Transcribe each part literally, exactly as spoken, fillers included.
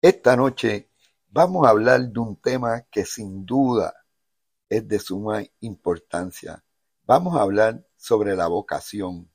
Esta noche vamos a hablar de un tema que sin duda es de suma importancia. Vamos a hablar sobre la vocación.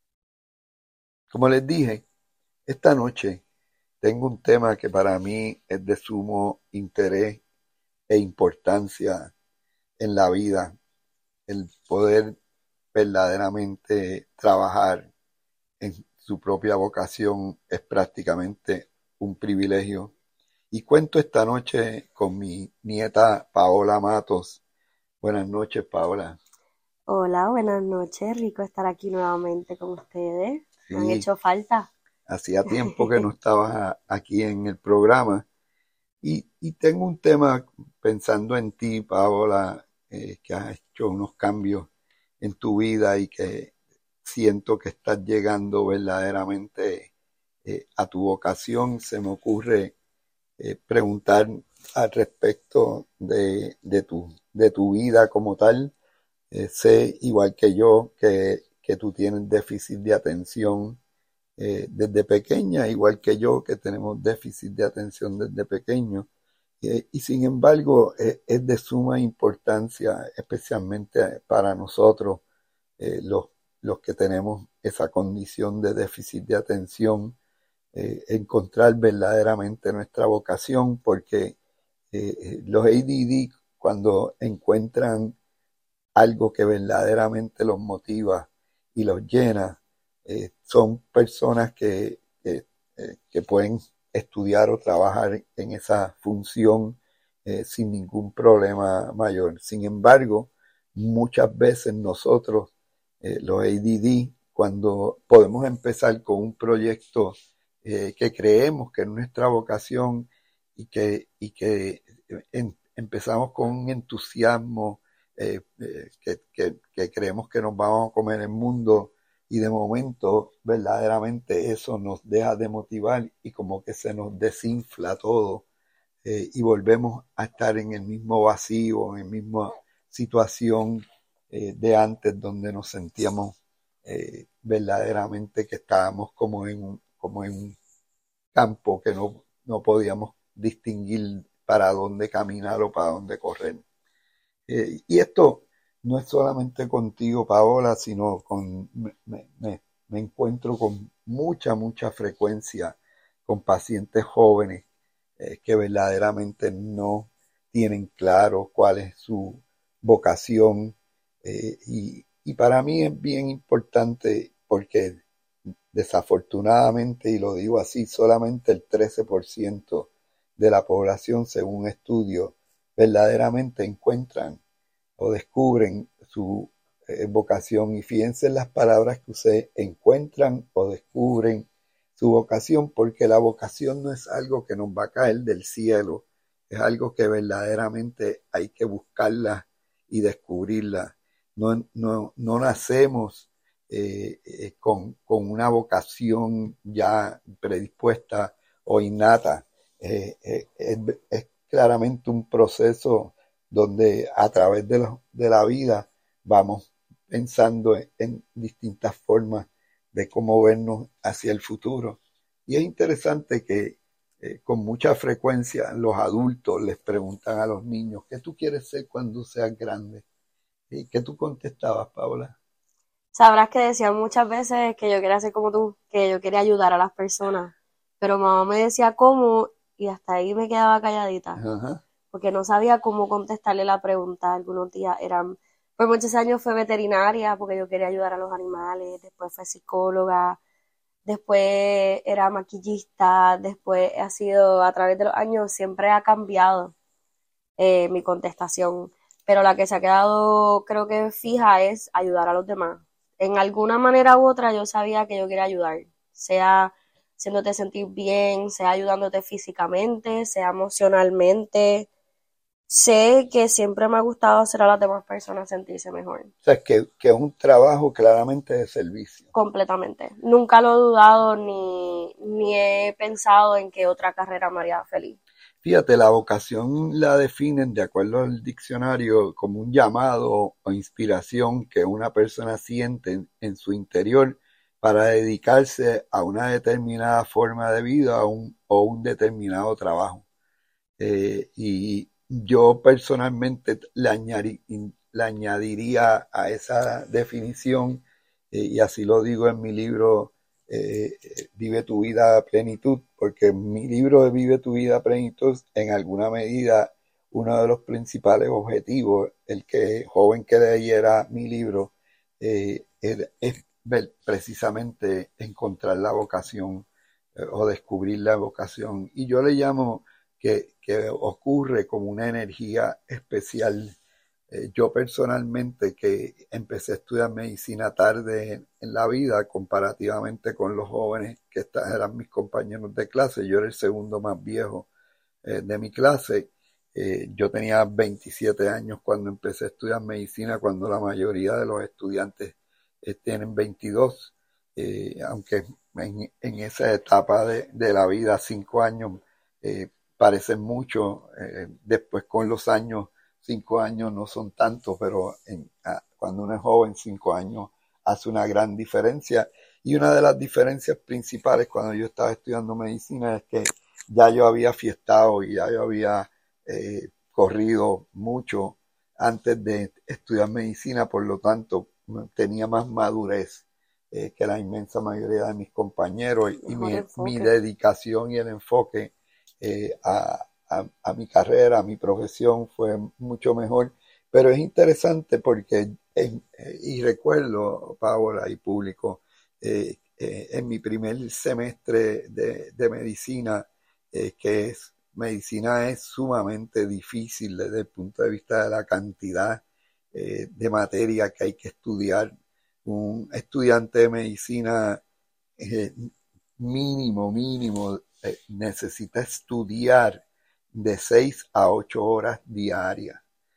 Como les dije, esta noche tengo un tema que para mí es de sumo interés e importancia en la vida. El poder verdaderamente trabajar en su propia vocación es prácticamente un privilegio. Y cuento esta noche con mi nieta Paola Matos. Buenas noches, Paola. Hola, buenas noches. Rico estar aquí nuevamente con ustedes. Me han Sí, hecho falta. hacía tiempo que no estabas a- aquí en el programa. Y, y tengo un tema pensando en ti, Paola, eh, que has hecho unos cambios en tu vida y que siento que estás llegando verdaderamente eh, a tu vocación. Se me ocurre eh, preguntar al respecto de, de tu, de tu vida como tal. Eh, sé, igual que yo, que, que tú tienes déficit de atención eh, desde pequeña, igual que yo, que tenemos déficit de atención desde pequeño. Eh, y sin embargo, eh, es de suma importancia, especialmente para nosotros, eh, los, los que tenemos esa condición de déficit de atención, eh, encontrar verdaderamente nuestra vocación, porque eh, los A D D, cuando encuentran algo que verdaderamente los motiva y los llena, eh, son personas que, que, eh, que pueden estudiar o trabajar en esa función eh, sin ningún problema mayor. Sin embargo, muchas veces nosotros, eh, los A D D, cuando podemos empezar con un proyecto eh, que creemos que es nuestra vocación y que, y que en, empezamos con un entusiasmo eh, eh, que, que, que creemos que nos vamos a comer el mundo y de momento verdaderamente eso nos deja de motivar y como que se nos desinfla todo eh, y volvemos a estar en el mismo vacío, en la misma situación eh, de antes donde nos sentíamos eh, verdaderamente que estábamos como en un, como en un campo que no, no podíamos distinguir para dónde caminar o para dónde correr. Eh, y esto no es solamente contigo, Paola, sino con, me, me, me encuentro con mucha, mucha frecuencia con pacientes jóvenes eh, que verdaderamente no tienen claro cuál es su vocación. Eh, y, y para mí es bien importante porque desafortunadamente, y lo digo así, solamente el trece por ciento de la población, según estudios, verdaderamente encuentran o descubren su eh, vocación. Y fíjense en las palabras que usted encuentran o descubren su vocación, porque la vocación no es algo que nos va a caer del cielo, es algo que verdaderamente hay que buscarla y descubrirla. No, no, no nacemos eh, eh, con, con una vocación ya predispuesta o innata. Eh, eh, es, es claramente un proceso donde a través de, lo, de la vida vamos pensando en, en distintas formas de cómo vernos hacia el futuro. Y es interesante que eh, con mucha frecuencia los adultos les preguntan a los niños, ¿qué tú quieres ser cuando seas grande? ¿Y qué tú contestabas, Paola? Sabrás que decía muchas veces que yo quería ser como tú, que yo quería ayudar a las personas, pero mamá me decía cómo y hasta ahí me quedaba calladita, Ajá. porque no sabía cómo contestarle la pregunta. Algunos días eran, por muchos años fue veterinaria, porque yo quería ayudar a los animales, después fue psicóloga, después era maquillista, después ha sido, a través de los años, siempre ha cambiado eh, mi contestación, pero la que se ha quedado creo que fija es ayudar a los demás. En alguna manera u otra yo sabía que yo quería ayudar, sea haciéndote sentir bien, sea ayudándote físicamente, sea emocionalmente. Sé que siempre me ha gustado hacer a las demás personas sentirse mejor, O sea, que, que es un trabajo claramente de servicio. completamente. Nunca lo he dudado ni, ni he pensado en que otra carrera me haría feliz. Fíjate, la vocación la definen de acuerdo al diccionario como un llamado o inspiración que una persona siente en, en su interior para dedicarse a una determinada forma de vida o un, o un determinado trabajo. Eh, y yo personalmente le, añadi, le añadiría a esa definición, eh, y así lo digo en mi libro, eh, Vive tu vida a plenitud, porque mi libro de Vive tu vida a plenitud, en alguna medida, uno de los principales objetivos, el que joven que leyera mi libro, eh, es precisamente encontrar la vocación, eh, o descubrir la vocación. Y yo le llamo que, que ocurre como una energía especial. Eh, yo personalmente, que empecé a estudiar medicina tarde en, en la vida, comparativamente con los jóvenes que eran mis compañeros de clase, yo era el segundo más viejo eh, de mi clase. Eh, yo tenía veintisiete años cuando empecé a estudiar medicina, cuando la mayoría de los estudiantes eh, tienen veintidós, eh, aunque en, en, esa etapa de, de la vida, cinco años eh, parecen mucho, eh, después con los años, cinco años no son tanto, pero en, a, cuando uno es joven, cinco años hace una gran diferencia. Y una de las diferencias principales cuando yo estaba estudiando medicina es que ya yo había fiestado y ya yo había eh, corrido mucho antes de estudiar medicina, por lo tanto tenía más madurez eh, que la inmensa mayoría de mis compañeros, y mi, mi dedicación y el enfoque eh, a, a, a mi carrera, a mi profesión fue mucho mejor. Pero es interesante porque, en, y recuerdo, Paola y público, eh, eh, en mi primer semestre de, de medicina, eh, que es medicina es sumamente difícil desde el punto de vista de la cantidad eh, de materia que hay que estudiar. Un estudiante de medicina eh, mínimo, mínimo, eh, necesita estudiar de seis a ocho horas diarias.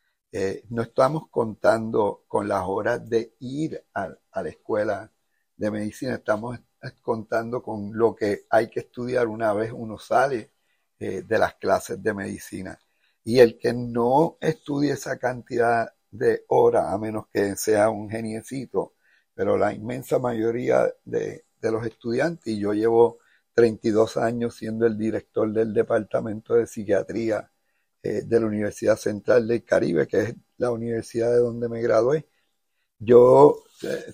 Eh, no estamos contando con las horas de ir a, a la escuela de medicina, estamos contando con lo que hay que estudiar una vez uno sale eh, de las clases de medicina. Y el que no estudie esa cantidad de horas, a menos que sea un geniecito, pero la inmensa mayoría de, de los estudiantes, y yo llevo treinta y dos años siendo el director del departamento de psiquiatría eh, de la Universidad Central del Caribe, que es la universidad de donde me gradué. Yo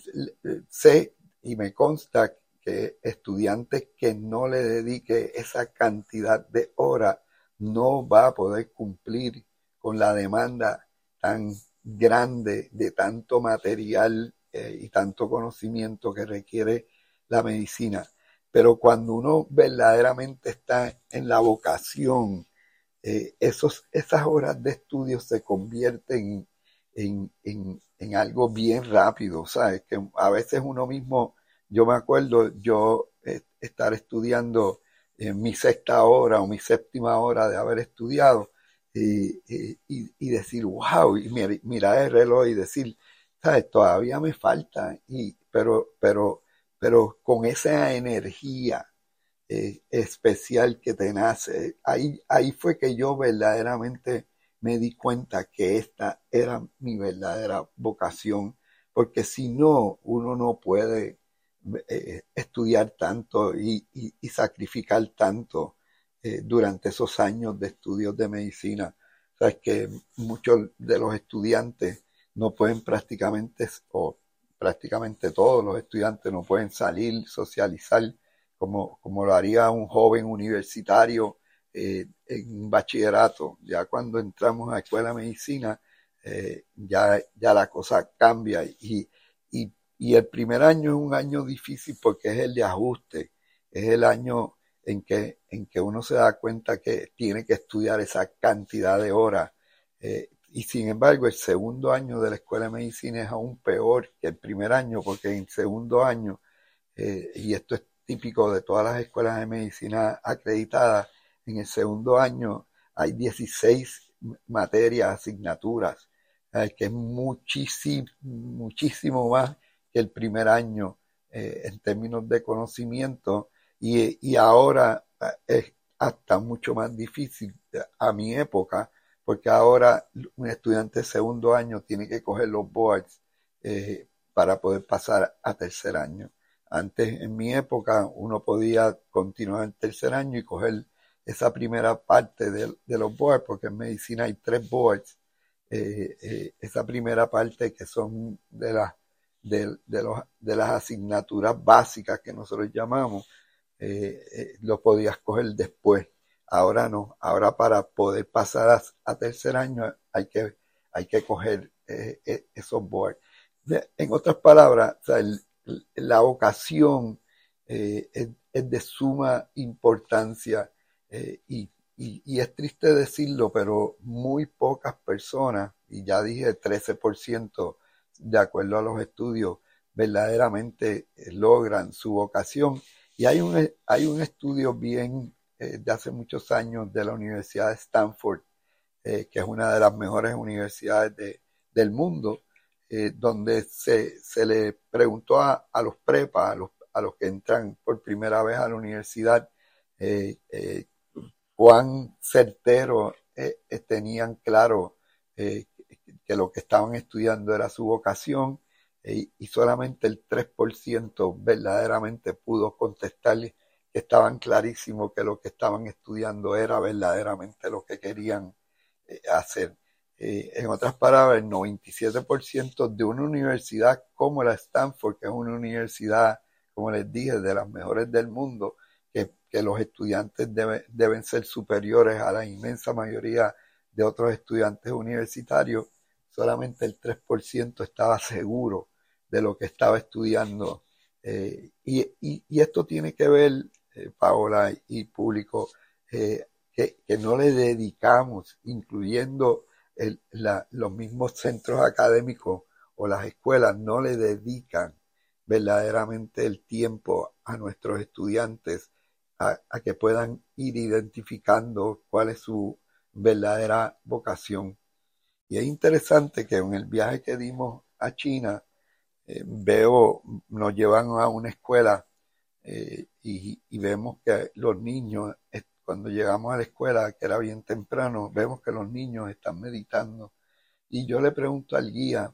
eh, sé y me consta que estudiantes que no le dedique esa cantidad de horas no va a poder cumplir con la demanda tan grande de tanto material eh, y tanto conocimiento que requiere la medicina. Pero cuando uno verdaderamente está en la vocación, eh, esos, esas horas de estudio se convierten en, en, en algo bien rápido, ¿sabes? Que a veces uno mismo, yo me acuerdo yo eh, estar estudiando en mi sexta hora o mi séptima hora de haber estudiado y, y, y decir, wow, y mira, mirar el reloj y decir, ¿sabes? Todavía me falta, y, pero, pero, pero con esa energía eh, especial que te nace, ahí, ahí fue que yo verdaderamente me di cuenta que esta era mi verdadera vocación, porque si no, uno no puede eh, estudiar tanto y, y, y sacrificar tanto eh, durante esos años de estudios de medicina. Sabes que muchos de los estudiantes no pueden prácticamente, o prácticamente todos los estudiantes no pueden salir, socializar, como, como lo haría un joven universitario eh, en bachillerato. Ya cuando entramos a la escuela de medicina, eh, ya, ya la cosa cambia, y, y, y el primer año es un año difícil porque es el de ajuste, es el año en que, en que uno se da cuenta que tiene que estudiar esa cantidad de horas. Eh, y sin embargo, el segundo año de la escuela de medicina es aún peor que el primer año, porque en el segundo año, eh, y esto es típico de todas las escuelas de medicina acreditadas, en el segundo año hay dieciséis materias, asignaturas, eh, que es muchísimo, muchísimo más que el primer año eh, en términos de conocimiento, y, y ahora es hasta mucho más difícil a mi época, porque ahora un estudiante de segundo año tiene que coger los boards eh, para poder pasar a tercer año. Antes, en mi época, uno podía continuar el tercer año y coger esa primera parte de, de los boards, porque en medicina hay tres boards. Eh, eh, esa primera parte que son de las de, de, los, de las asignaturas básicas que nosotros llamamos, eh, eh, lo podías coger después. Ahora no, ahora para poder pasar a, a tercer año hay que, hay que coger eh, eh, esos boards. De, en otras palabras, o sea, el, la vocación eh, es, es de suma importancia eh, y, y, y es triste decirlo, pero muy pocas personas, y ya dije trece por ciento de acuerdo a los estudios, verdaderamente logran su vocación. Y hay un, hay un estudio bien eh, de hace muchos años de la Universidad de Stanford, eh, que es una de las mejores universidades de, del mundo, eh, donde se, se le preguntó a, a los prepas, a los, a los que entran por primera vez a la universidad, eh, eh, cuán certero eh, tenían claro eh, que lo que estaban estudiando era su vocación, eh, y solamente el tres por ciento verdaderamente pudo contestarle que estaban clarísimos que lo que estaban estudiando era verdaderamente lo que querían eh, hacer. Eh, en otras palabras, el noventa y siete por ciento de una universidad como la Stanford, que es una universidad, como les dije, de las mejores del mundo, que, que los estudiantes debe, deben ser superiores a la inmensa mayoría de otros estudiantes universitarios, solamente el tres por ciento estaba seguro de lo que estaba estudiando. Eh, y, y, y esto tiene que ver, eh, Paola y público, eh, que, que no le dedicamos, incluyendo el, la, los mismos centros académicos o las escuelas, no le dedican verdaderamente el tiempo a nuestros estudiantes a, a que puedan ir identificando cuál es su verdadera vocación. Y es interesante que en el viaje que dimos a China, eh, veo, nos llevan a una escuela eh, y, y vemos que los niños, eh, cuando llegamos a la escuela, que era bien temprano, vemos que los niños están meditando. Y yo le pregunto al guía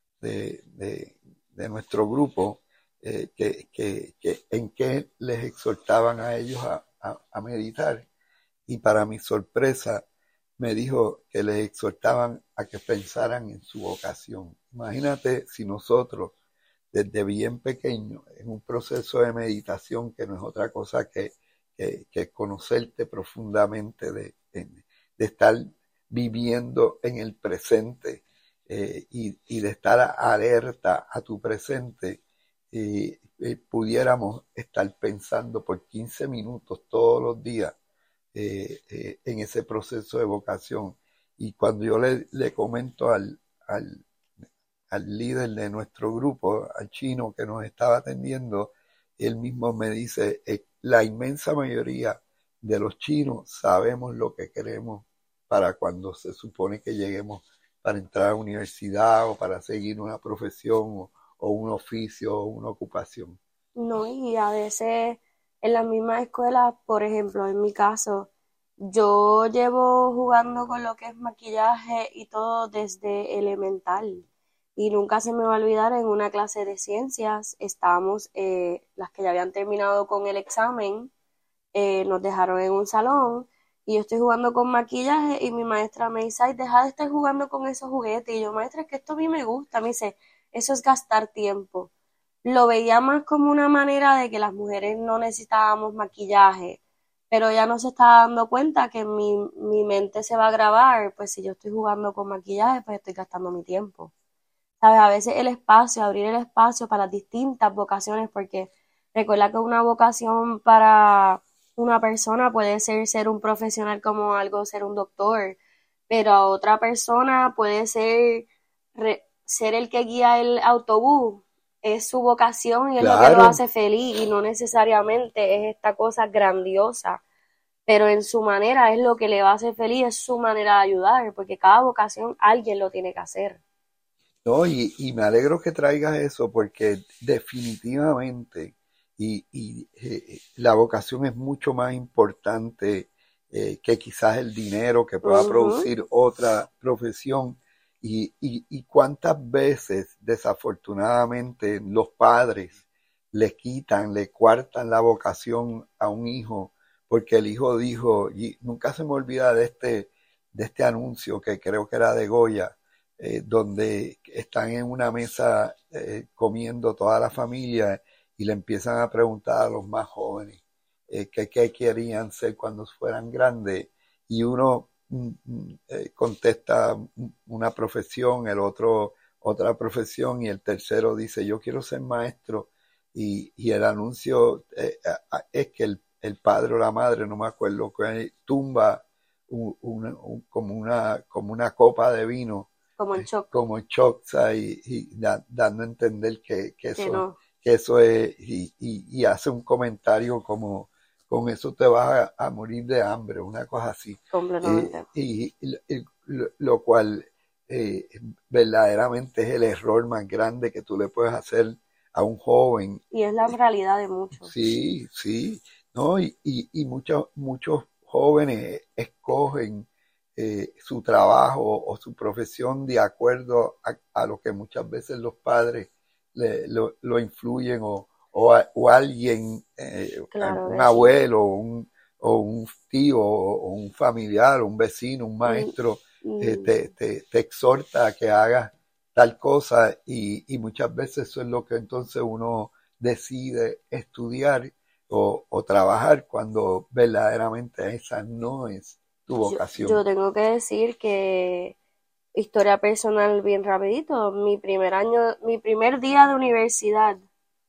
de, de, de nuestro grupo eh, que, que, que en qué les exhortaban a ellos a, a, a meditar. Y para mi sorpresa, me dijo que les exhortaban a que pensaran en su vocación. Imagínate si nosotros, desde bien pequeño, en un proceso de meditación que no es otra cosa que, que, que conocerte profundamente, de, de, de estar viviendo en el presente eh, y, y de estar alerta a tu presente, y, y pudiéramos estar pensando por quince minutos todos los días Eh, eh, en ese proceso de vocación. Y cuando yo le, le comento al, al, al líder de nuestro grupo, al chino que nos estaba atendiendo, él mismo me dice, eh, la inmensa mayoría de los chinos sabemos lo que queremos para cuando se supone que lleguemos para entrar a la universidad o para seguir una profesión o, o un oficio o una ocupación. No, y a veces en las mismas escuelas, por ejemplo, en mi caso, yo llevo jugando con lo que es maquillaje y todo desde elemental. Y nunca se me va a olvidar, en una clase de ciencias, estábamos, eh, las que ya habían terminado con el examen, eh, nos dejaron en un salón y yo estoy jugando con maquillaje y mi maestra me dice, ay, deja de estar jugando con esos juguetes. Y yo, maestra, es que esto a mí me gusta. Me dice, eso es gastar tiempo. Lo veía más como una manera de que las mujeres no necesitábamos maquillaje, pero ya no se está dando cuenta que mi, mi mente se va a grabar, pues si yo estoy jugando con maquillaje, pues estoy gastando mi tiempo. ¿Sabes? A veces el espacio, abrir el espacio para las distintas vocaciones, porque recuerda que una vocación para una persona puede ser ser un profesional como algo, ser un doctor, pero a otra persona puede ser re, ser el que guía el autobús. Es su vocación y es claro. Lo que lo hace feliz y no necesariamente es esta cosa grandiosa, pero en su manera es lo que le va a hacer feliz, es su manera de ayudar, porque cada vocación alguien lo tiene que hacer. No, y, y me alegro que traigas eso porque definitivamente y, y eh, la vocación es mucho más importante eh, que quizás el dinero que pueda uh-huh. producir otra profesión. Y, y, y cuántas veces desafortunadamente los padres le quitan, le cuartan la vocación a un hijo, porque el hijo dijo, y nunca se me olvida de este, de este anuncio que creo que era de Goya, eh, donde están en una mesa eh, comiendo toda la familia y le empiezan a preguntar a los más jóvenes eh, que qué querían ser cuando fueran grandes, y uno mm, mm, eh, contesta una profesión, el otro otra profesión, y el tercero dice yo quiero ser maestro, y, y el anuncio eh, es que el, el padre o la madre, no me acuerdo, que tumba un, un, un, como, una, como una copa de vino, Como en shock. como shock, y, y da, dando a entender que, que, Que eso, no. que eso es, y, y, y hace un comentario como con eso te vas a, a morir de hambre, una cosa así. Completamente. Eh, y, y, y lo, lo cual eh, verdaderamente es el error más grande que tú le puedes hacer a un joven. Y es la realidad de muchos. Sí, sí, ¿no? Y, y, y muchos, muchos jóvenes escogen eh, su trabajo o su profesión de acuerdo a, a lo que muchas veces los padres le, lo, lo influyen, o, o, a, o alguien, eh, Claro un que abuelo, o un, o un tío, o un familiar, un vecino, un maestro, Mm, eh, mm. te, te, te exhorta a que hagas tal cosa, y, y muchas veces eso es lo que entonces uno decide estudiar o, o trabajar, cuando verdaderamente esa no es tu Yo, vocación. yo tengo que decir que historia personal bien rapidito, mi primer año, mi primer día de universidad,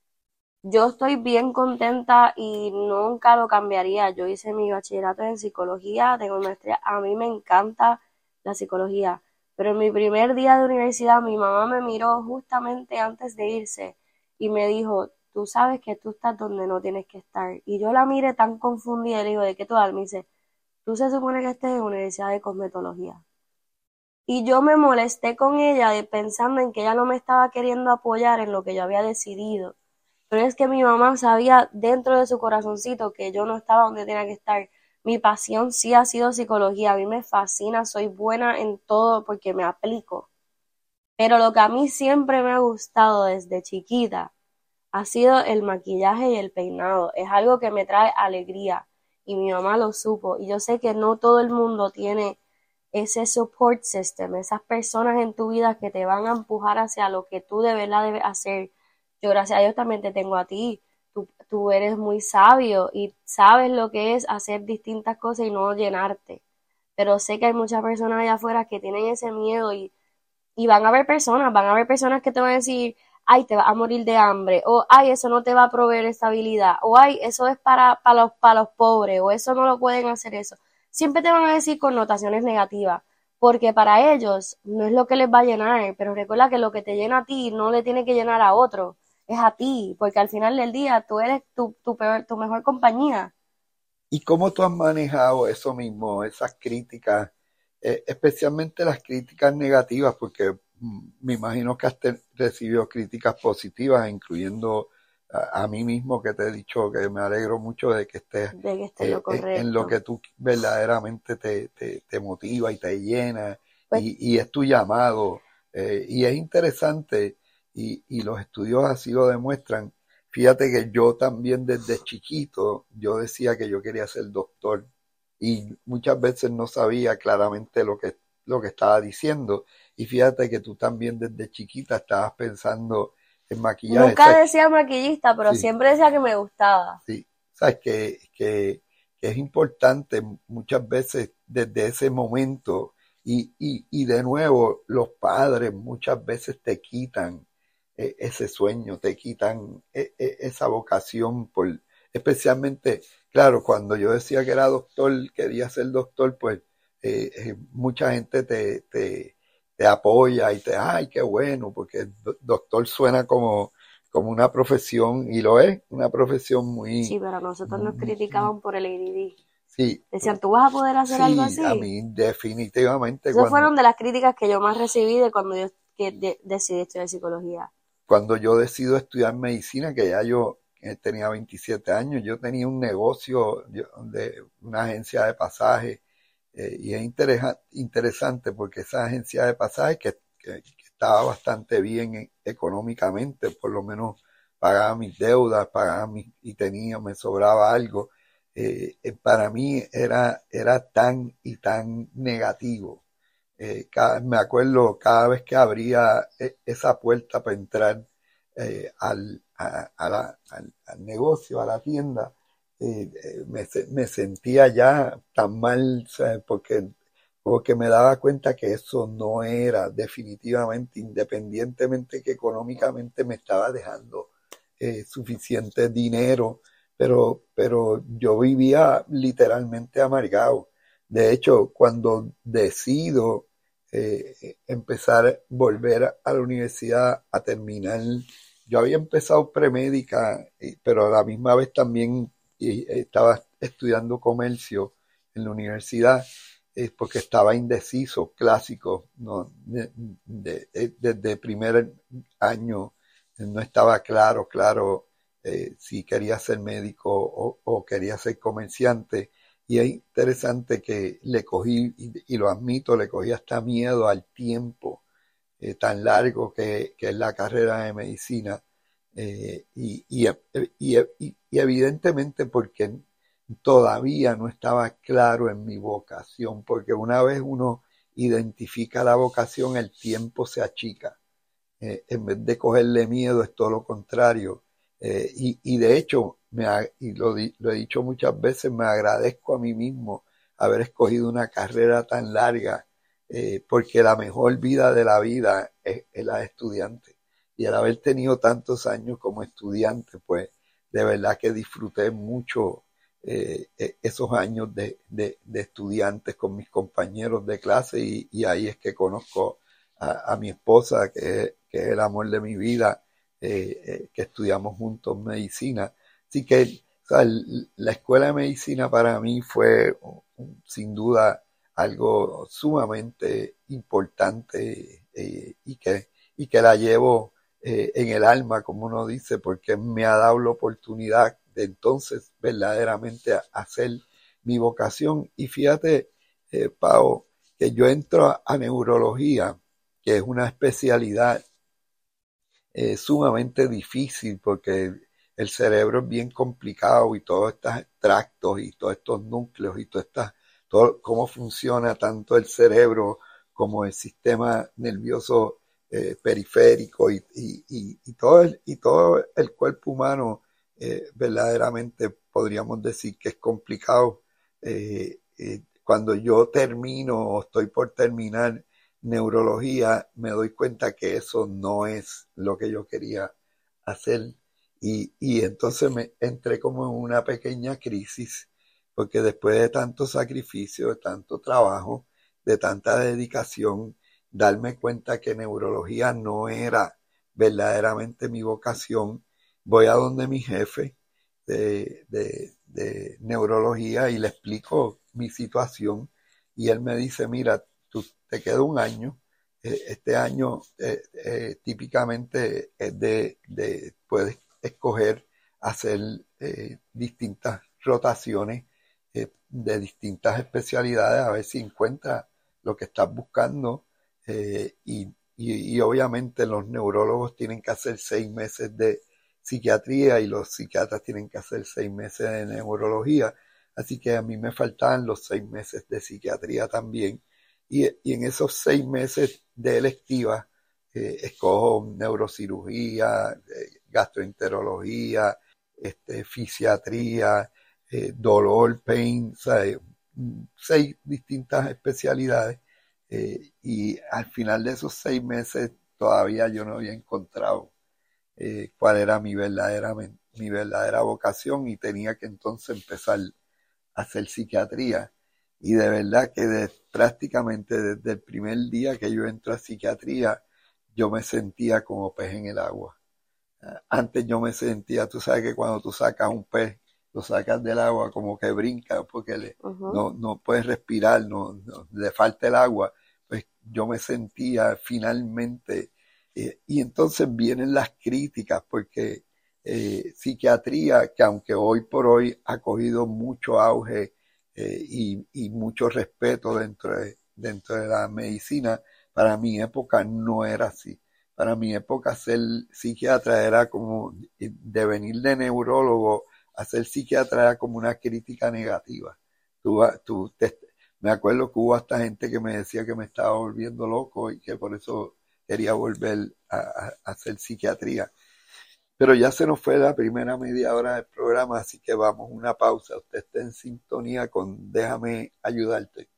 yo estoy bien contenta y nunca lo cambiaría. Yo hice mi bachillerato en psicología, tengo maestría, a mí me encanta la psicología, pero en mi primer día de universidad mi mamá me miró justamente antes de irse y me dijo, tú sabes que tú estás donde no tienes que estar. Y yo la miré tan confundida y le digo, ¿de qué tú hablas? Me dice, tú se supone que estés en Universidad de Cosmetología. Y yo me molesté con ella de pensando en que ella no me estaba queriendo apoyar en lo que yo había decidido. Pero es que mi mamá sabía dentro de su corazoncito que yo no estaba donde tenía que estar. Mi pasión sí ha sido psicología. A mí me fascina, soy buena en todo porque me aplico. Pero lo que a mí siempre me ha gustado desde chiquita ha sido el maquillaje y el peinado. Es algo que me trae alegría y mi mamá lo supo. Y yo sé que no todo el mundo tiene ese support system, esas personas en tu vida que te van a empujar hacia lo que tú de verdad debes hacer. Yo gracias a Dios también te tengo a ti. Tú, tú eres muy sabio y sabes lo que es hacer distintas cosas y no llenarte. Pero sé que hay muchas personas allá afuera que tienen ese miedo y, y van a haber personas, van a haber personas que te van a decir, ay, te vas a morir de hambre, o ay, eso no te va a proveer estabilidad, o ay, eso es para, para, los, para los pobres, o eso no lo pueden hacer eso. Siempre te van a decir connotaciones negativas, porque para ellos no es lo que les va a llenar, pero recuerda que lo que te llena a ti no le tiene que llenar a otro, es a ti, porque al final del día tú eres tu, tu, peor, tu mejor compañía. ¿Y cómo tú has manejado eso mismo, esas críticas, eh, especialmente las críticas negativas? Porque mm, me imagino que has te- recibido críticas positivas, incluyendo a, a mí mismo, que te he dicho que me alegro mucho de que estés De que esté lo eh, en, en lo correcto. que tú verdaderamente te, te, te motiva y te llena, Pues y, y es tu llamado. Eh, y es interesante, y, y los estudios así lo demuestran. Fíjate que yo también desde chiquito, yo decía que yo quería ser doctor, y muchas veces no sabía claramente lo que, lo que estaba diciendo. Y fíjate que tú también desde chiquita estabas pensando en maquillaje. nunca ¿Sabes? decía maquillista, pero Sí, siempre decía que me gustaba. sí. Sabes que, que, que es importante muchas veces desde ese momento, y, y, y de nuevo los padres muchas veces te quitan eh, ese sueño, te quitan eh, eh, esa vocación, por, especialmente, claro, cuando yo decía que era doctor, quería ser doctor, pues eh, eh, mucha gente te, te, te apoya y te, ay, qué bueno, porque do- doctor suena como, como una profesión, y lo es, una profesión Sí, muy, pero nosotros nos muy, muy- criticaban por el A D D. sí, Decían, ¿tú vas a poder hacer algo sí, a así? mí definitivamente Esas cuando, fueron de las críticas que yo más recibí de cuando yo que de- decidí estudiar psicología. cuando yo decido estudiar medicina, que ya yo eh, tenía veintisiete años, yo tenía un negocio yo- de una agencia de pasajes, eh, y es interesa- interesante porque esa agencia de pasajes que, que- que estaba bastante bien eh, económicamente, por lo menos pagaba mis deudas, pagaba mis, y tenía, me sobraba algo. Eh, eh, para mí era, era tan y tan negativo. Eh, cada, me acuerdo cada vez que abría eh, esa puerta para entrar eh, al, a, a la, al, al negocio, a la tienda, eh, eh, me, me sentía ya tan mal, ¿sabes? Porque, porque me daba cuenta que eso no era definitivamente, independientemente que económicamente me estaba dejando eh, suficiente dinero, pero, pero yo vivía literalmente amargado. De hecho, cuando decido eh, empezar a volver a la universidad a terminar, yo había empezado premédica, pero a la misma vez también estaba estudiando comercio en la universidad, eh, porque estaba indeciso, clásico, no, de, de, de, desde primer año no estaba claro, claro eh, si quería ser médico o, o quería ser comerciante. Y es interesante que le cogí, y, y lo admito, le cogí hasta miedo al tiempo eh, tan largo que, que es la carrera de medicina. Eh, y, y, y, y, evidentemente porque todavía no estaba claro en mi vocación, porque una vez uno identifica la vocación, el tiempo se achica. Eh, en vez de cogerle miedo, es todo lo contrario. Eh, y, y de hecho, me ha, y lo, lo he dicho muchas veces, me agradezco a mí mismo haber escogido una carrera tan larga, eh, porque la mejor vida de la vida es, es la de estudiante. Y al haber tenido tantos años como estudiante, pues de verdad que disfruté mucho eh, esos años de, de, de estudiantes con mis compañeros de clase, y, y ahí es que conozco a, a mi esposa, que, que es el amor de mi vida, eh, eh, que estudiamos juntos medicina. Así que, o sea, la escuela de medicina para mí fue sin duda algo sumamente importante, eh, y, que, y que la llevo eh, en el alma, como uno dice, porque me ha dado la oportunidad de entonces verdaderamente hacer mi vocación. Y fíjate, eh, Pau, que yo entro a, a neurología, que es una especialidad eh, sumamente difícil, porque el cerebro es bien complicado, y todos estos tractos y todos estos núcleos y todo, esta, todo cómo funciona tanto el cerebro como el sistema nervioso eh, periférico, y, y, y, y, todo el, y todo el cuerpo humano, eh, verdaderamente podríamos decir que es complicado. Eh, eh, cuando yo termino o estoy por terminar neurología, me doy cuenta que eso no es lo que yo quería hacer, y, y entonces me entré como en una pequeña crisis, porque después de tanto sacrificio, de tanto trabajo, de tanta dedicación, darme cuenta que neurología no era verdaderamente mi vocación, voy a donde mi jefe de, de, de neurología y le explico mi situación, y él me dice, mira, tú te queda un año, eh, este año eh, eh, típicamente es de, de, puedes escoger hacer eh, distintas rotaciones eh, de distintas especialidades, a ver si encuentras lo que estás buscando, eh, y, y, y obviamente los neurólogos tienen que hacer seis meses de psiquiatría, y los psiquiatras tienen que hacer seis meses de neurología, así que a mí me faltaban los seis meses de psiquiatría también. Y, y en esos seis meses de electiva, eh, escojo neurocirugía, eh, gastroenterología, este, fisiatría, eh, dolor, pain, ¿sabes? Seis distintas especialidades, eh, y al final de esos seis meses todavía yo no había encontrado eh, cuál era mi verdadera, mi verdadera vocación, y tenía que entonces empezar a hacer psiquiatría. Y de verdad que de, prácticamente desde el primer día que yo entré a psiquiatría, yo me sentía como pez en el agua. Antes yo me sentía, tú sabes que cuando tú sacas un pez, lo sacas del agua como que brinca, porque le, Ujú. no, no puedes respirar, no, no, le falta el agua. Pues yo me sentía finalmente, eh, y entonces vienen las críticas, porque eh, psiquiatría, que aunque hoy por hoy ha cogido mucho auge eh, y, y mucho respeto dentro de, dentro de la medicina, para mi época no era así. para mi época ser psiquiatra era como, de venir de neurólogo a ser psiquiatra era como una crítica negativa. Tú, tú te, me acuerdo que hubo hasta gente que me decía que me estaba volviendo loco y que por eso quería volver a, a, a hacer psiquiatría. Pero ya se nos fue la primera media hora del programa, así que vamos a una pausa. Usted está en sintonía con Déjame Ayudarte.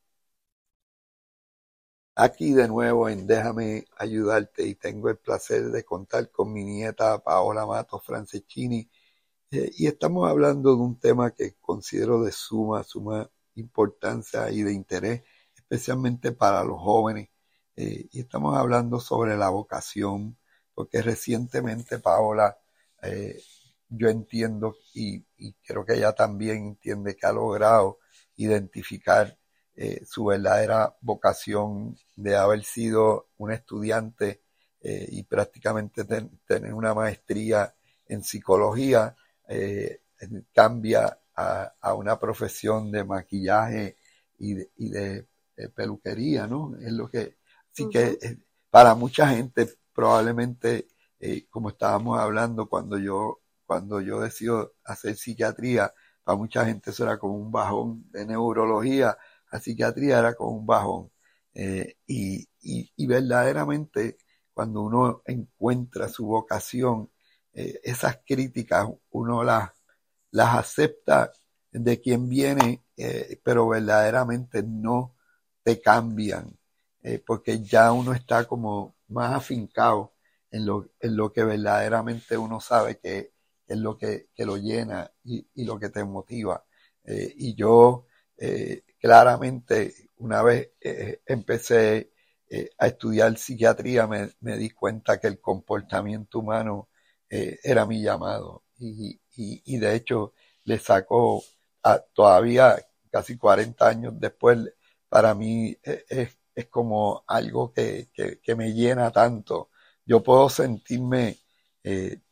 Aquí de nuevo en Déjame Ayudarte y tengo el placer de contar con mi nieta Paola Matos Franceschini eh, y estamos hablando de un tema que considero de suma, suma importancia y de interés, especialmente para los jóvenes. Eh, y estamos hablando sobre la vocación, porque recientemente Paola, eh, yo entiendo y, y creo que ella también entiende que ha logrado identificar eh, su verdadera vocación de haber sido una estudiante eh, y prácticamente ten, tener una maestría en psicología, eh, cambia a, a una profesión de maquillaje y de, y de, de peluquería, ¿no? Es lo que, así uh-huh. que eh, para mucha gente probablemente, eh, como estábamos hablando cuando yo, cuando yo decido hacer psiquiatría, para mucha gente eso era como un bajón de neurología, a psiquiatría era como un bajón. Eh, y, y, y verdaderamente cuando uno encuentra su vocación, eh, esas críticas uno las, las acepta de quien viene, eh, pero verdaderamente no te cambian, eh, porque ya uno está como más afincado en lo, en lo que verdaderamente uno sabe que es lo que, que lo llena y, y lo que te motiva. Eh, y yo eh, claramente una vez eh, empecé eh, a estudiar psiquiatría me, me di cuenta que el comportamiento humano eh, era mi llamado y, y, y de hecho le sacó a, todavía casi cuarenta años después para mí eh, es, es como algo que, que, que me llena tanto. Yo puedo sentirme eh,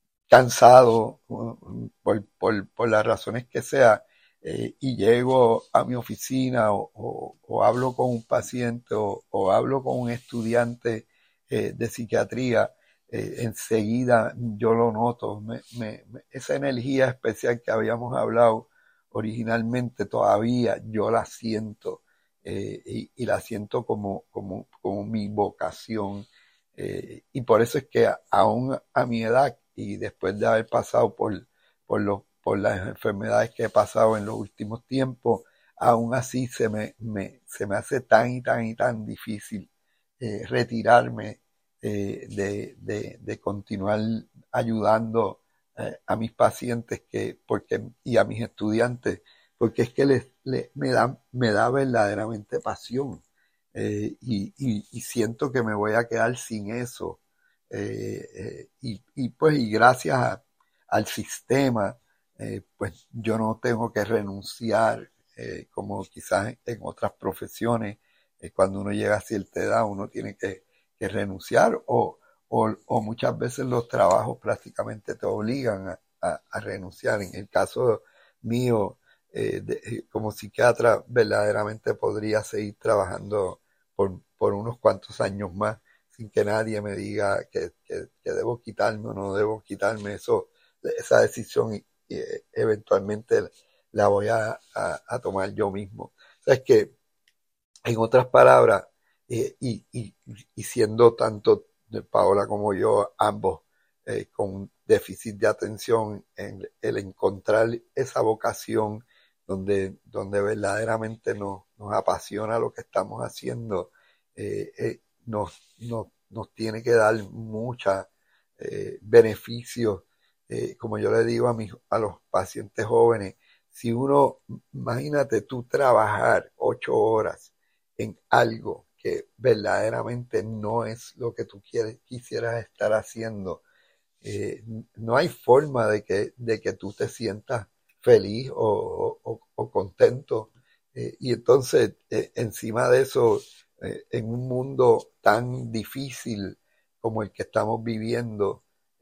cansado por, por, por las razones que sea eh, y llego a mi oficina o, o, o hablo con un paciente o, o hablo con un estudiante eh, de psiquiatría, eh, enseguida yo lo noto. Me, me, esa energía especial que habíamos hablado originalmente todavía yo la siento eh, y, y la siento como, como, como mi vocación. Eh, y por eso es que aún a mi edad y después de haber pasado por, por, los, por las enfermedades que he pasado en los últimos tiempos, aún así se me, me, se me hace tan y tan y tan difícil eh, retirarme eh, de, de, de continuar ayudando eh, a mis pacientes que, porque, y a mis estudiantes, porque es que les, les, me, da, me da verdaderamente pasión. Eh, y, y, y siento que me voy a quedar sin eso. Eh, eh, y, y pues y gracias a, al sistema, eh, pues yo no tengo que renunciar, eh, como quizás en otras profesiones, eh, cuando uno llega a cierta edad uno tiene que, que renunciar o, o, o muchas veces los trabajos prácticamente te obligan a, a, a renunciar. En el caso mío, eh, de, como psiquiatra, verdaderamente podría seguir trabajando por, por unos cuantos años más sin que nadie me diga que, que, que debo quitarme o no debo quitarme. Eso, esa decisión eh, eventualmente la voy a, a, a tomar yo mismo. O sea, es que, en otras palabras, eh, y, y, y siendo tanto Paola como yo, ambos eh, con déficit de atención, en el encontrar esa vocación donde, donde verdaderamente nos, nos apasiona lo que estamos haciendo, eh, eh, nos, nos, nos tiene que dar muchos eh, beneficios. Eh, como yo le digo a, mis, a los pacientes jóvenes, si uno, imagínate tú trabajar ocho horas en algo que verdaderamente no es lo que tú quieres, quisieras estar haciendo, eh, no hay forma de que, de que tú te sientas feliz o, o, o contento. Eh, y entonces, eh, encima de eso, eh, en un mundo tan difícil como el que estamos viviendo,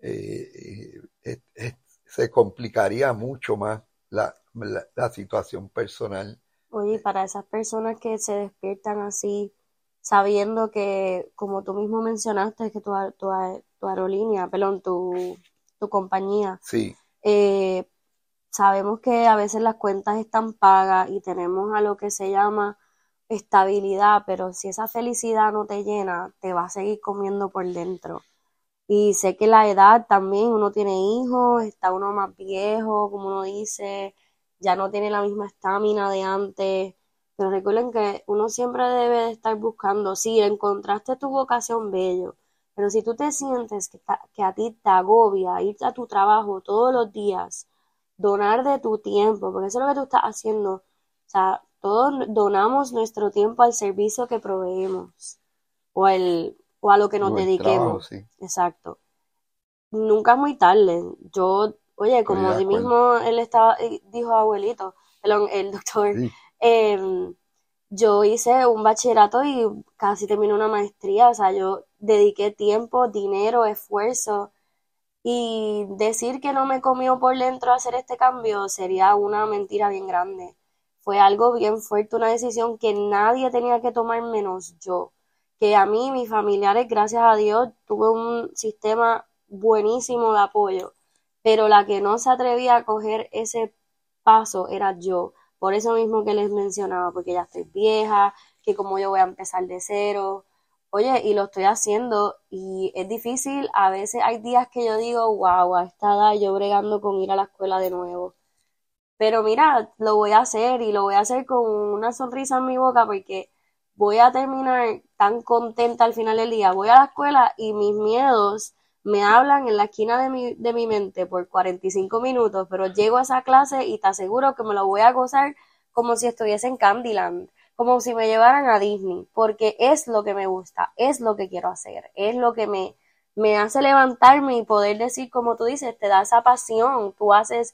eh, eh, eh, se complicaría mucho más la, la, la situación personal. Oye, para esas personas que se despiertan así sabiendo que, como tú mismo mencionaste, que tu, tu, tu aerolínea, perdón, tu, tu compañía, sí. eh, sabemos que a veces las cuentas están pagas y tenemos a lo que se llama estabilidad, pero si esa felicidad no te llena, te va a seguir comiendo por dentro. Y sé que la edad también, uno tiene hijos, está uno más viejo, como uno dice, ya no tiene la misma estamina de antes, pero recuerden que uno siempre debe de estar buscando, sí, encontraste tu vocación, bello, pero si tú te sientes que, ta, que a ti te agobia ir a tu trabajo todos los días, donar de tu tiempo, porque eso es lo que tú estás haciendo, o sea, todos donamos nuestro tiempo al servicio que proveemos, o el o a lo que nos O el trabajo, dediquemos. sí. Exacto. Nunca es muy tarde. Yo, oye, Estoy como de de acuerdo. mismo él estaba, dijo abuelito, el, el doctor, Sí. eh, yo hice un bachillerato y casi terminé una maestría. O sea, yo dediqué tiempo, dinero, esfuerzo. Y decir que no me comió por dentro hacer este cambio sería una mentira bien grande. Fue algo bien fuerte, una decisión que nadie tenía que tomar menos yo. Que a mí, mis familiares, gracias a Dios, tuve un sistema buenísimo de apoyo, pero la que no se atrevía a coger ese paso era yo. Por eso mismo que les mencionaba, porque ya estoy vieja, que como yo voy a empezar de cero. Oye, y lo estoy haciendo y es difícil, a veces hay días que yo digo, wow, a esta edad yo bregando con ir a la escuela de nuevo. Pero mira, lo voy a hacer y lo voy a hacer con una sonrisa en mi boca porque voy a terminar tan contenta al final del día. Voy a la escuela y mis miedos me hablan en la esquina de mi, de mi mente por cuarenta y cinco minutos, pero llego a esa clase y te aseguro que me lo voy a gozar como si estuviese en Candyland, como si me llevaran a Disney, porque es lo que me gusta, es lo que quiero hacer, es lo que me, me hace levantarme y poder decir, como tú dices, te da esa pasión, tú haces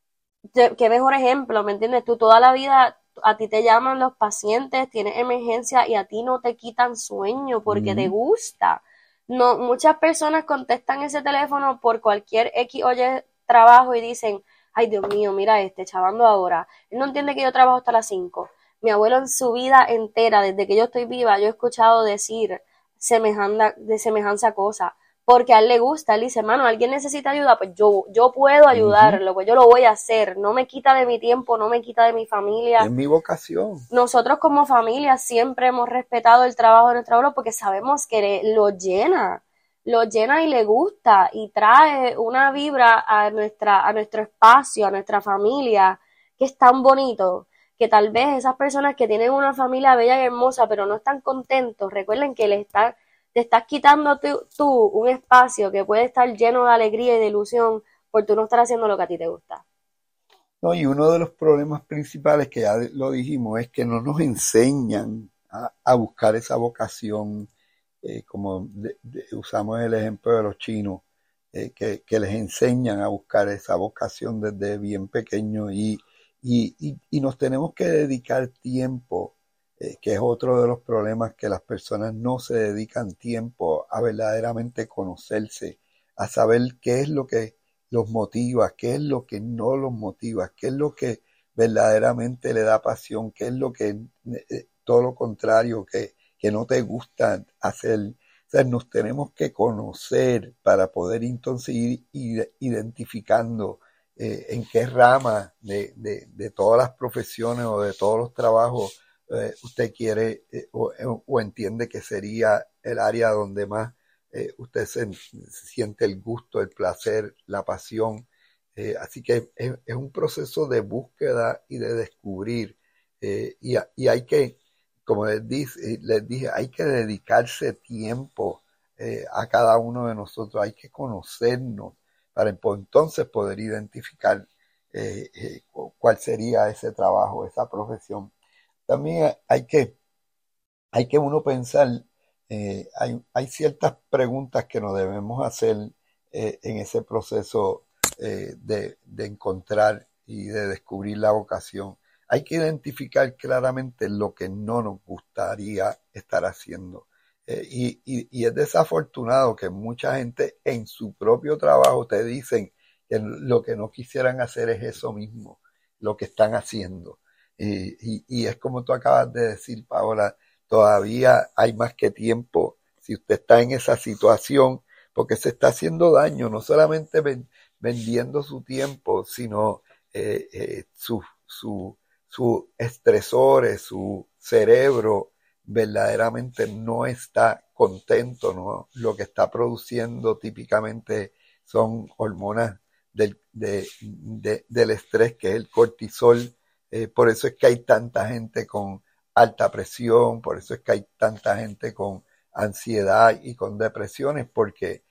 qué mejor ejemplo, ¿me entiendes? Tú toda la vida, a ti te llaman los pacientes, tienes emergencia y a ti no te quitan sueño porque te Mm-hmm. gusta. No, muchas personas contestan ese teléfono por cualquier X o Y trabajo y dicen, ay Dios mío, mira este, chavando ahora. Él no entiende que yo trabajo hasta las cinco. Mi abuelo en su vida entera, desde que yo estoy viva, yo he escuchado decir semejante, de semejanza cosa porque a él le gusta, él dice, mano, alguien necesita ayuda, pues yo, yo puedo Mm-hmm. ayudarlo, pues yo lo voy a hacer, no me quita de mi tiempo, no me quita de mi familia. Es mi vocación. Nosotros como familia siempre hemos respetado el trabajo de nuestro abuelo porque sabemos que lo llena, lo llena y le gusta y trae una vibra a, nuestra, a nuestro espacio, a nuestra familia, que es tan bonito, que tal vez esas personas que tienen una familia bella y hermosa pero no están contentos, recuerden que le están te estás quitando tú, tú un espacio que puede estar lleno de alegría y de ilusión por tú no estar haciendo lo que a ti te gusta. No, y uno de los problemas principales que ya lo dijimos es que no nos enseñan a, a buscar esa vocación, eh, como de, de, usamos el ejemplo de los chinos, eh, que, que les enseñan a buscar esa vocación desde bien pequeño y, y, y, y nos tenemos que dedicar tiempo, eh, que es otro de los problemas, que las personas no se dedican tiempo a verdaderamente conocerse, a saber qué es lo que los motiva, qué es lo que no los motiva, qué es lo que verdaderamente le da pasión, qué es lo que, eh, todo lo contrario, que, que no te gusta hacer. O sea, nos tenemos que conocer para poder entonces ir, ir identificando eh, en qué rama de, de, de todas las profesiones o de todos los trabajos eh, usted quiere eh, o, o entiende que sería el área donde más eh, usted se, se siente el gusto, el placer, la pasión. Eh, así que es, es, un proceso de búsqueda y de descubrir. Eh, y, y hay que, como les dije, les dije, hay que dedicarse tiempo eh, a cada uno de nosotros, hay que conocernos para entonces poder identificar eh, eh, cuál sería ese trabajo, esa profesión. También hay que, hay que uno pensar, eh, hay, hay ciertas preguntas que nos debemos hacer eh, en ese proceso eh, de, de encontrar y de descubrir la vocación. Hay que identificar claramente lo que no nos gustaría estar haciendo. Eh, y, y, y es desafortunado que mucha gente en su propio trabajo te dicen que lo que no quisieran hacer es eso mismo, lo que están haciendo. Y, y, y es como tú acabas de decir, Paola, todavía hay más que tiempo. Si usted está en esa situación, porque se está haciendo daño, no solamente ven, vendiendo su tiempo, sino eh, eh, su, su, su estresores, su cerebro verdaderamente no está contento, ¿no? Lo que está produciendo típicamente son hormonas del, de, de, del estrés, que es el cortisol. Eh, por eso es que hay tanta gente con alta presión, por eso es que hay tanta gente con ansiedad y con depresiones, porque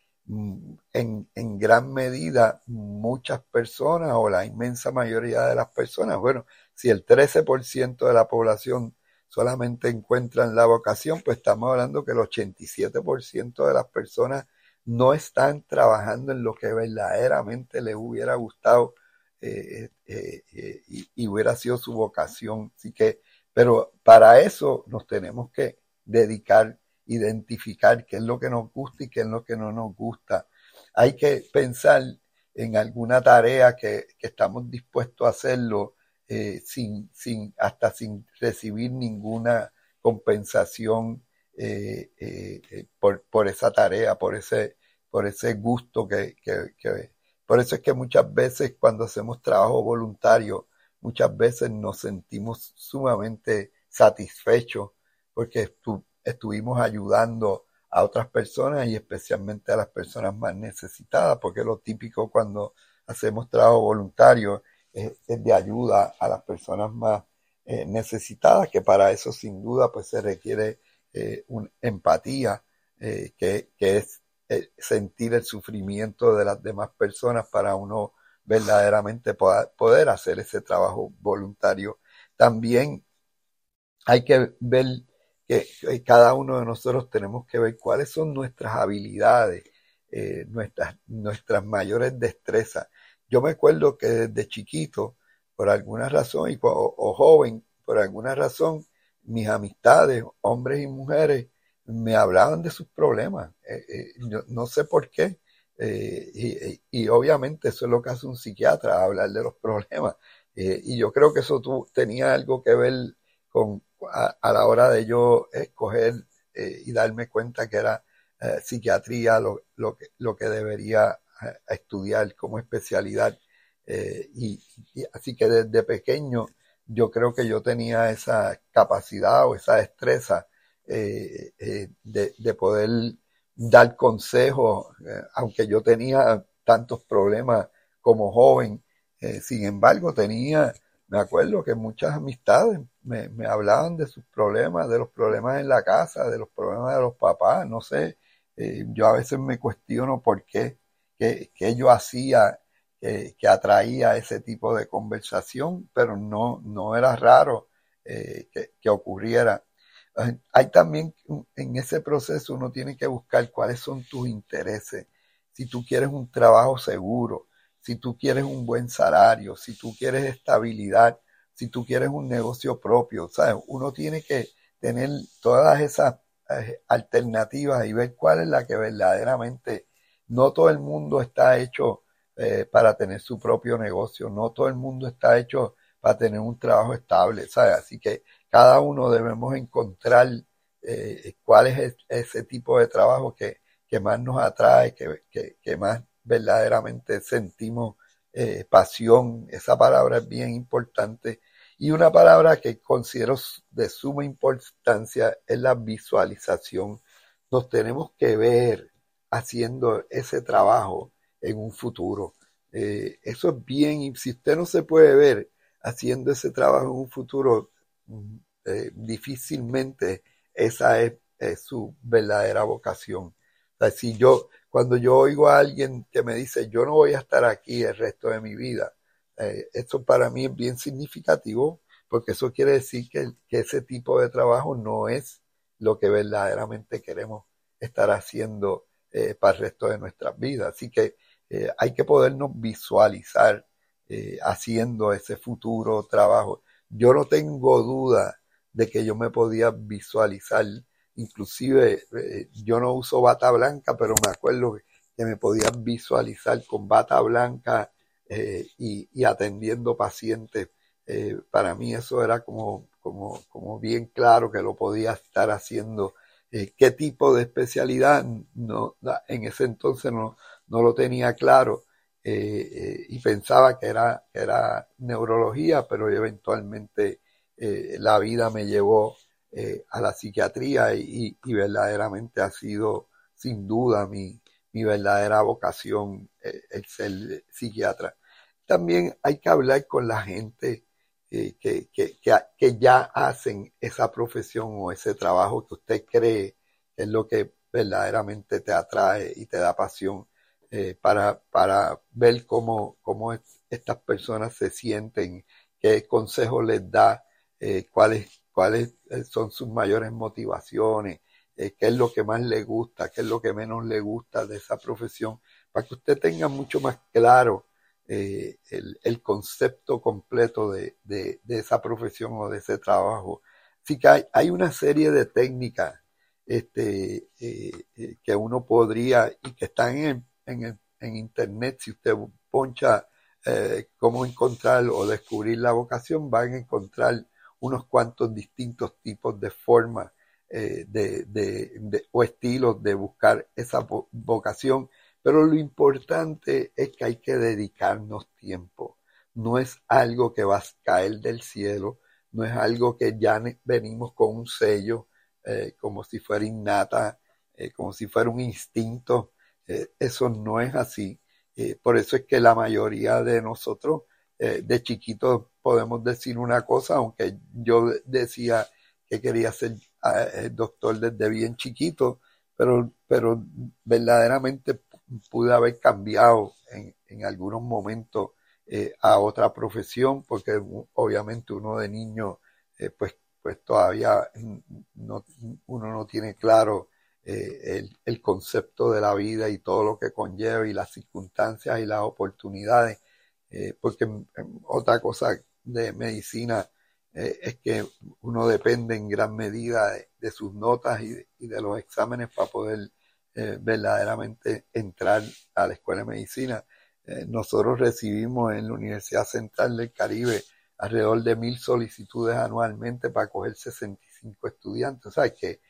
en, en gran medida muchas personas o la inmensa mayoría de las personas, bueno, si el trece por ciento de la población solamente encuentran la vocación, pues estamos hablando que el ochenta y siete por ciento de las personas no están trabajando en lo que verdaderamente les hubiera gustado eh, eh, eh, y, y hubiera sido su vocación. Así que, pero para eso nos tenemos que dedicar, identificar qué es lo que nos gusta y qué es lo que no nos gusta. Hay que pensar en alguna tarea que, que estamos dispuestos a hacerlo eh, sin, sin, hasta sin recibir ninguna compensación eh, eh, por, por esa tarea, por ese, por ese gusto que, que, que, por eso es que muchas veces cuando hacemos trabajo voluntario, muchas veces nos sentimos sumamente satisfechos porque estu, estuvimos ayudando a otras personas y especialmente a las personas más necesitadas, porque lo típico cuando hacemos trabajo voluntario es, es de ayuda a las personas más eh, necesitadas, que para eso sin duda pues se requiere eh, una empatía, eh, que, que es eh, sentir el sufrimiento de las demás personas para uno verdaderamente poder, poder hacer ese trabajo voluntario. También hay que ver que, que cada uno de nosotros tenemos que ver cuáles son nuestras habilidades, eh, nuestras, nuestras mayores destrezas. Yo me acuerdo que desde chiquito, por alguna razón, y, o, o joven, por alguna razón, mis amistades, hombres y mujeres, me hablaban de sus problemas. Eh, eh, yo, no sé por qué. Eh, y, y obviamente eso es lo que hace un psiquiatra, hablar de los problemas. Eh, y yo creo que eso tú, tenía algo que ver con a, a la hora de yo escoger eh, y darme cuenta que era eh, psiquiatría lo, lo, que, lo que debería eh, estudiar como especialidad. Eh, y, y así que desde pequeño yo creo que yo tenía esa capacidad o esa destreza eh, eh, de, de poder dar consejos, eh, aunque yo tenía tantos problemas como joven, eh, sin embargo tenía, me acuerdo que muchas amistades me, me hablaban de sus problemas, de los problemas en la casa, de los problemas de los papás, no sé, eh, yo a veces me cuestiono por qué, qué, qué yo hacía que, que atraía ese tipo de conversación, pero no, no era raro eh, que, que ocurriera. Hay también en ese proceso uno tiene que buscar cuáles son tus intereses. Si tú quieres un trabajo seguro, si tú quieres un buen salario, si tú quieres estabilidad, si tú quieres un negocio propio, ¿sabes? Uno tiene que tener todas esas eh, alternativas y ver cuál es la que verdaderamente, no todo el mundo está hecho eh, para tener su propio negocio, no todo el mundo está hecho para tener un trabajo estable, ¿sabes? Así que cada uno debemos encontrar eh, cuál es ese tipo de trabajo que, que más nos atrae, que, que, que más verdaderamente sentimos eh, pasión. Esa palabra es bien importante. Y una palabra que considero de suma importancia es la visualización. Nos tenemos que ver haciendo ese trabajo en un futuro. Eh, eso es bien, y si usted no se puede ver haciendo ese trabajo en un futuro, eh, difícilmente esa es, es su verdadera vocación. O sea, si yo, cuando yo oigo a alguien que me dice, yo no voy a estar aquí el resto de mi vida, eh, esto para mí es bien significativo, porque eso quiere decir que, que ese tipo de trabajo no es lo que verdaderamente queremos estar haciendo eh, para el resto de nuestras vidas. Así que eh, hay que podernos visualizar eh, haciendo ese futuro trabajo. Yo no tengo duda de que yo me podía visualizar, inclusive eh, yo no uso bata blanca, pero me acuerdo que, que me podía visualizar con bata blanca eh, y, y atendiendo pacientes. Eh, para mí eso era como, como, como bien claro que lo podía estar haciendo. Eh, ¿Qué tipo de especialidad? No, en ese entonces no, no lo tenía claro eh, eh, y pensaba que era, que era neurología, pero eventualmente eh, la vida me llevó eh, a la psiquiatría y, y verdaderamente ha sido sin duda mi, mi verdadera vocación eh, el ser psiquiatra. También hay que hablar con la gente eh, que, que, que, que ya hacen esa profesión o ese trabajo que usted cree que es lo que verdaderamente te atrae y te da pasión eh, para, para ver cómo, cómo es, estas personas se sienten, qué consejos les da, eh, cuáles, cuáles son sus mayores motivaciones, eh, qué es lo que más le gusta, qué es lo que menos le gusta de esa profesión, para que usted tenga mucho más claro eh, el, el concepto completo de, de, de esa profesión o de ese trabajo. Así que hay, hay una serie de técnicas este, eh, eh, que uno podría y que están en, en, en internet. Si usted poncha eh, cómo encontrar o descubrir la vocación, van a encontrar unos cuantos distintos tipos de formas eh, de, de, de, o estilos de buscar esa vocación. Pero lo importante es que hay que dedicarnos tiempo. No es algo que va a caer del cielo, no es algo que ya venimos con un sello, eh, como si fuera innata, eh, como si fuera un instinto. Eh, eso no es así. Eh, por eso es que la mayoría de nosotros, eh, de chiquitos, podemos decir una cosa, aunque yo decía que quería ser eh, doctor desde bien chiquito, pero, pero verdaderamente pude haber cambiado en, en algunos momentos eh, a otra profesión, porque obviamente uno de niño, eh, pues, pues todavía no, uno no tiene claro eh, el, el concepto de la vida y todo lo que conlleva y las circunstancias y las oportunidades, eh, porque otra cosa de medicina eh, es que uno depende en gran medida de, de sus notas y de, y de los exámenes para poder eh, verdaderamente entrar a la escuela de medicina. Eh, nosotros recibimos en la Universidad Central del Caribe alrededor de mil solicitudes anualmente para coger sesenta y cinco estudiantes. O sea, que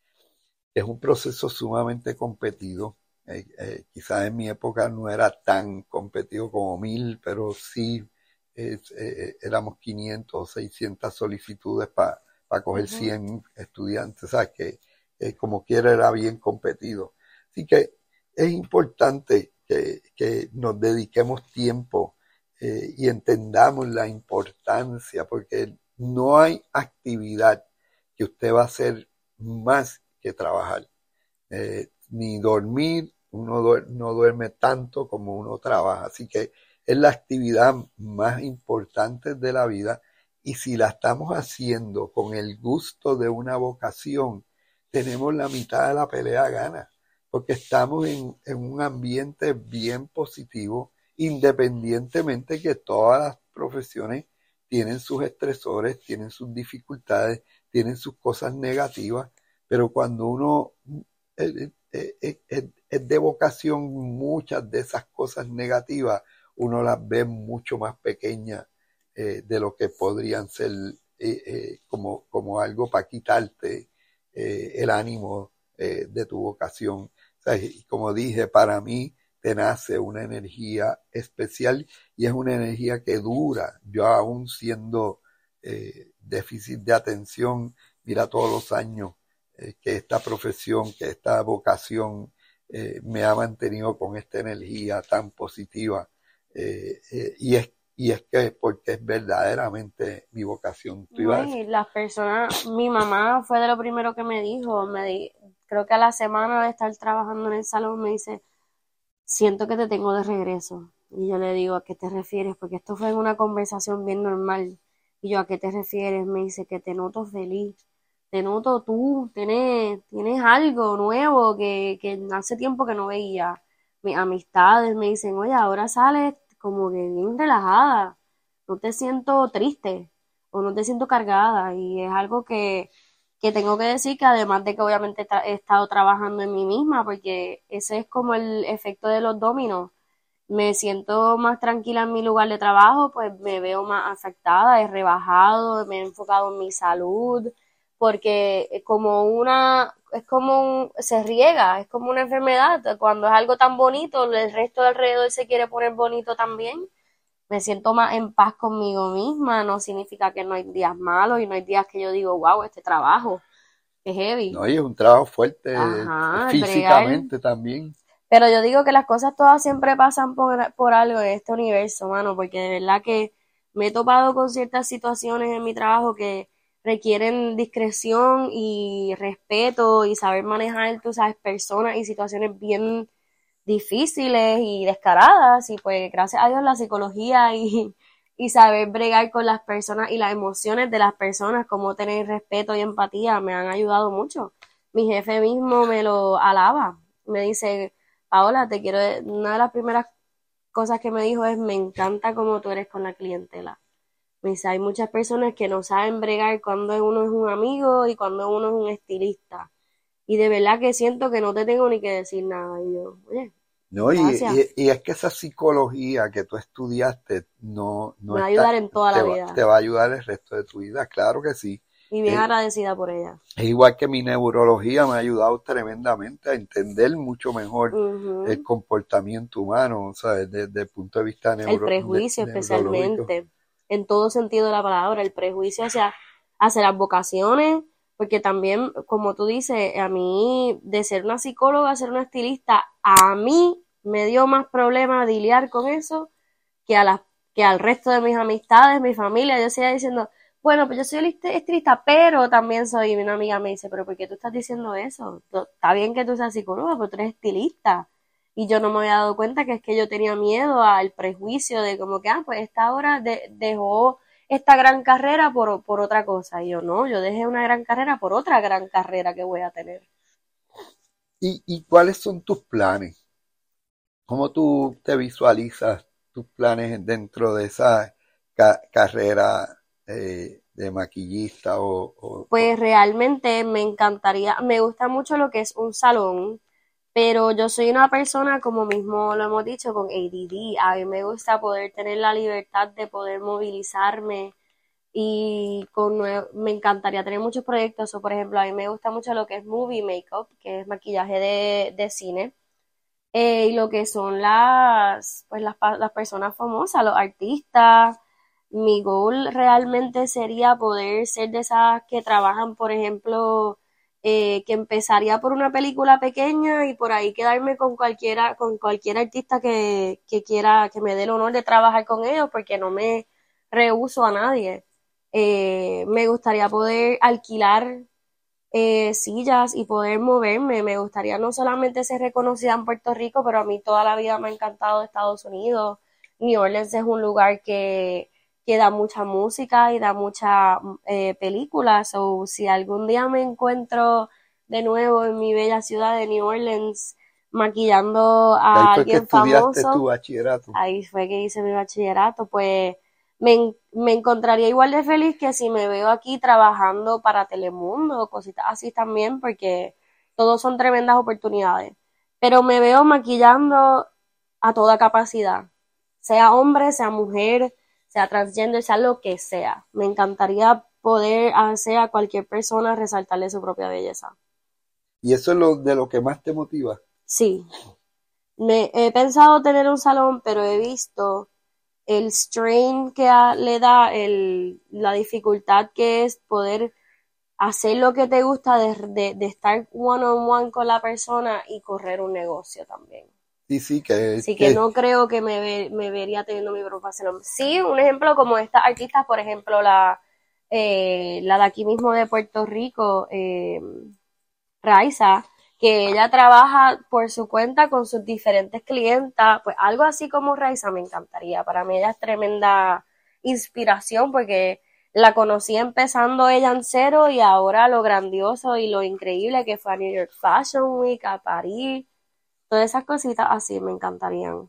es un proceso sumamente competido. Eh, eh, quizás en mi época no era tan competido como mil, pero sí eh, eh, éramos quinientas o seiscientas solicitudes para pa coger uh-huh. cien estudiantes. O sea, que eh, como quiera era bien competido. Así que es importante que, que nos dediquemos tiempo eh, y entendamos la importancia, porque no hay actividad que usted va a hacer más que trabajar. Eh, ni dormir, uno duer, no duerme tanto como uno trabaja. Así que es la actividad más importante de la vida y si la estamos haciendo con el gusto de una vocación, tenemos la mitad de la pelea gana, porque estamos en, en un ambiente bien positivo, independientemente que todas las profesiones tienen sus estresores, tienen sus dificultades, tienen sus cosas negativas, pero cuando uno es, es, es, es de vocación, muchas de esas cosas negativas uno las ve mucho más pequeñas eh, de lo que podrían ser eh, eh, como, como algo para quitarte eh, el ánimo eh, de tu vocación. O sea, y como dije, para mí te nace una energía especial y es una energía que dura. Yo aún siendo eh, déficit de atención, mira todos los años eh, que esta profesión, que esta vocación eh, me ha mantenido con esta energía tan positiva eh, eh, y es y es que porque es verdaderamente mi vocación. ¿Tú ibas a decir? Las personas, mi mamá fue de lo primero que me dijo, me di, creo que a la semana de estar trabajando en el salón me dice, siento que te tengo de regreso. Y yo le digo, ¿a qué te refieres? Porque esto fue en una conversación bien normal. Y yo, ¿a qué te refieres? Me dice que te noto feliz, te noto tú, tienes, tienes algo nuevo que, que hace tiempo que no veía. Mis amistades me dicen, oye, ahora sales como que bien relajada, no te siento triste o no te siento cargada. Y es algo que, que tengo que decir que además de que obviamente he estado trabajando en mí misma, porque ese es como el efecto de los dominos. me siento más tranquila en mi lugar de trabajo, pues me veo más afectada, he rebajado, me he enfocado en mi salud, porque como una, es como un, se riega, es como una enfermedad, cuando es algo tan bonito, el resto de alrededor se quiere poner bonito también. Me siento más en paz conmigo misma, no significa que no hay días malos y no hay días que yo digo, wow, este trabajo es heavy. No, y es un trabajo fuerte Ajá, el bregar. físicamente también. Pero yo digo que las cosas todas siempre pasan por, por algo en este universo, mano, porque de verdad que me he topado con ciertas situaciones en mi trabajo que requieren discreción y respeto y saber manejar, tú sabes, personas y situaciones bien difíciles y descaradas. Y pues gracias a Dios la psicología y, y saber bregar con las personas y las emociones de las personas, como tener respeto y empatía, me han ayudado mucho. Mi jefe mismo me lo alaba, me dice, Paola, te quiero, una de las primeras cosas que me dijo es, me encanta cómo tú eres con la clientela. Me dice, hay muchas personas que no saben bregar cuando uno es un amigo y cuando uno es un estilista. Y de verdad que siento que no te tengo ni que decir nada. Y yo, oye, No, y, gracias. y, y es que esa psicología que tú estudiaste no, no Me va a está, ayudar en toda te la va, vida. te va a ayudar el resto de tu vida, claro que sí. Y bien Eh, agradecida por ella. es igual que mi neurología me ha ayudado tremendamente a entender mucho mejor Ujú. el comportamiento humano, ¿sabes? Desde, desde el punto de vista El neuro, de, prejuicio neurológico. especialmente, en todo sentido de la palabra, el prejuicio hacia, hacia las vocaciones, porque también, como tú dices, a mí, de ser una psicóloga a ser una estilista, a mí me dio más problema lidiar con eso que a las que al resto de mis amistades, mi familia. Yo seguía diciendo, bueno, pues yo soy list- estilista, pero también soy, y una amiga me dice, pero ¿por qué tú estás diciendo eso? Tú- Está bien que tú seas psicóloga, pero tú eres estilista. Y yo no me había dado cuenta que es que yo tenía miedo al prejuicio de como que, ah, pues esta hora de- dejó esta gran carrera por, por otra cosa. Y yo, no, yo dejé una gran carrera por otra gran carrera que voy a tener. ¿Y, y cuáles son tus planes? ¿Cómo tú te visualizas tus planes dentro de esa ca- carrera eh, de maquillista o, o- o- Pues realmente me encantaría, me gusta mucho lo que es un salón, pero yo soy una persona, como mismo lo hemos dicho, con A D D. A mí me gusta poder tener la libertad de poder movilizarme y con nue- me encantaría tener muchos proyectos. O por ejemplo, a mí me gusta mucho lo que es movie makeup, que es maquillaje de, de cine, eh, y lo que son las, pues las, pa- las personas famosas, los artistas. Mi goal realmente sería poder ser de esas que trabajan, por ejemplo, eh, que empezaría por una película pequeña y por ahí quedarme con cualquiera, con cualquier artista que, que quiera, que me dé el honor de trabajar con ellos, porque no me rehúso a nadie. Eh, me gustaría poder alquilar eh, sillas y poder moverme. Me gustaría no solamente ser reconocida en Puerto Rico, pero a mí toda la vida me ha encantado Estados Unidos. New Orleans es un lugar que, que da mucha música y da mucha eh, películas. O si algún día me encuentro de nuevo en mi bella ciudad de New Orleans maquillando que ahí a fue que alguien estudiaste tu famoso, bachillerato? ahí fue que hice mi bachillerato, pues me, me encontraría igual de feliz que si me veo aquí trabajando para Telemundo o cositas así también, porque todos son tremendas oportunidades. Pero me veo maquillando a toda capacidad, sea hombre, sea mujer, sea transgender, sea lo que sea. Me encantaría poder hacer a cualquier persona resaltarle su propia belleza. Y eso es lo de lo que más te motiva. Sí, me he pensado tener un salón, pero he visto el strain que a- le da, el, la dificultad que es poder hacer lo que te gusta, de, de, de estar one on one con la persona y correr un negocio también. Sí, sí, que, Así que que no creo que me, ve- me vería teniendo mi propio salón. Sí, un ejemplo como estas artistas, por ejemplo, la, eh, la de aquí mismo de Puerto Rico, eh, Raiza, que ella trabaja por su cuenta con sus diferentes clientas, pues algo así como Raiza me encantaría. Para mí ella es tremenda inspiración porque la conocí empezando ella en cero y ahora lo grandioso y lo increíble que fue a New York Fashion Week, a París, todas esas cositas así me encantarían.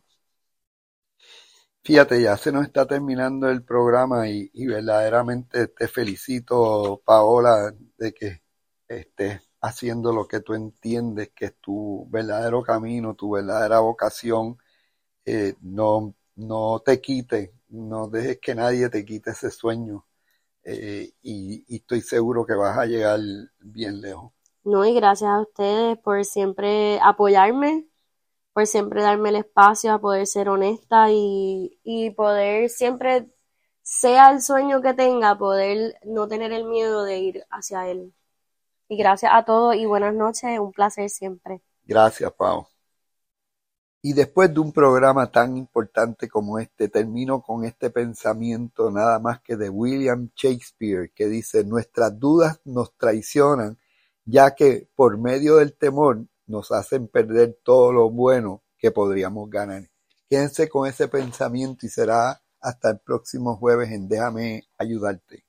fíjate, ya se nos está terminando el programa y, y verdaderamente te felicito, Paola, de que estés haciendo lo que tú entiendes que es tu verdadero camino, tu verdadera vocación. eh, no, no te quite, no dejes que nadie te quite ese sueño. Eh, y, y estoy seguro que vas a llegar bien lejos. No, y gracias a ustedes por siempre apoyarme, por siempre darme el espacio a poder ser honesta y, y poder siempre, sea el sueño que tenga, poder no tener el miedo de ir hacia él. Y gracias a todos y buenas noches, un placer siempre. Gracias, Pau. Y después de un programa tan importante como este, termino con este pensamiento nada más que de William Shakespeare, que dice: nuestras dudas nos traicionan, ya que por medio del temor nos hacen perder todo lo bueno que podríamos ganar. Quédense con ese pensamiento y será hasta el próximo jueves en Déjame Ayudarte.